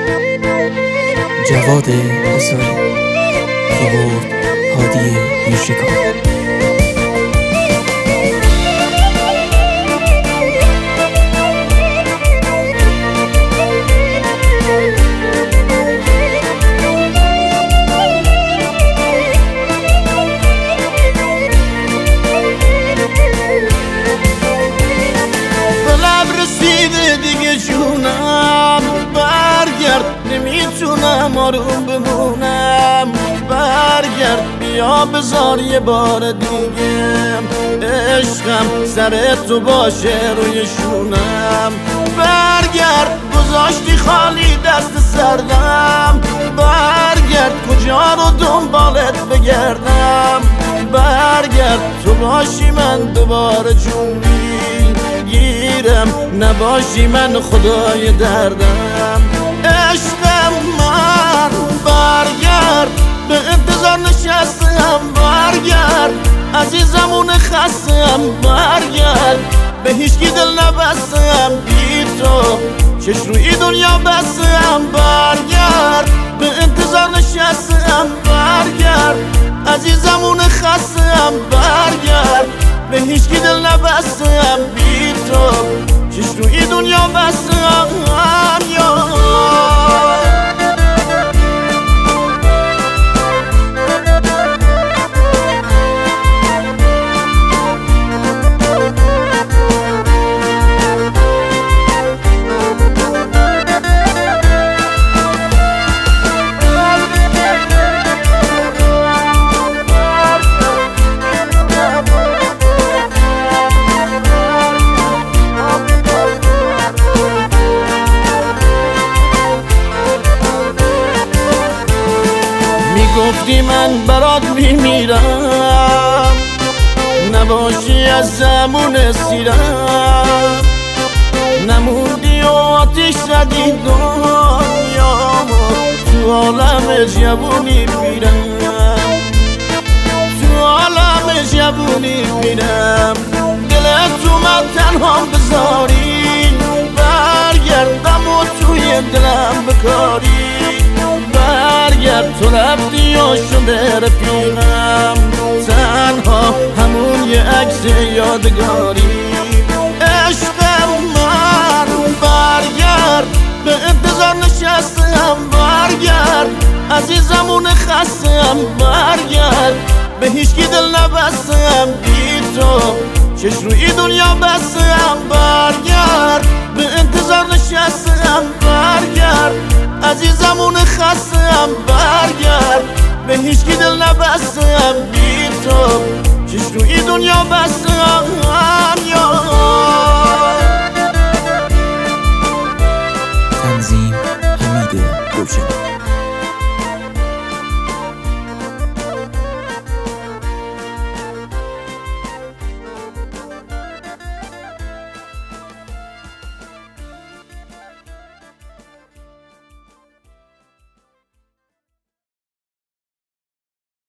جواد حساری کیبورد هادی میرشکار. دیگه جونم برگرد، نمیتونم آروم بمونم. برگرد بیا بذار یه بار دیگه عشقم سر تو باشه روی شونم. برگرد گذاشتی خالی دست سردم. برگرد کجا رو دنبالت بگردم. برگرد تو باشی من دوباره جون گیرم، نباشی من خدای دردم. عشقم من برگرد، به انتظار نشستم. برگرد عزیزمون خستم. برگرد به هیچکی دل نبستم. بی تو چش روی دنیا بستم. برگرد به انتظار نشستم. برگرد عزیزمون خستم. برگرد به هیچکی دل نبستم. بی تو چش روی دنیا بستم. گفتی من برات میمیرم، نباشی از زمون سیرم. نموندی و آتیش زدی دنیامو، تو عالم جوونی میرم. تو عالم جوونی میرم. دلت تو من تنها بذاری. برگردم و توی دلم بکاری. برگرد تو رفتی و شده رفیقم. تنها همون یه عکس یادگاری. عشقم من برگرد، به انتظار نشستم. برگرد عزیزمون خستم. برگرد به هیچکی دل نبستم. بی تو چش روی دنیا بستم. برگرد به انتظار نشستم. برگرد عزیزمون خستم. برگرد به هیچکی دل نبستم. بی تو چش روی دنیا بستم. تنظیم حمید روشن.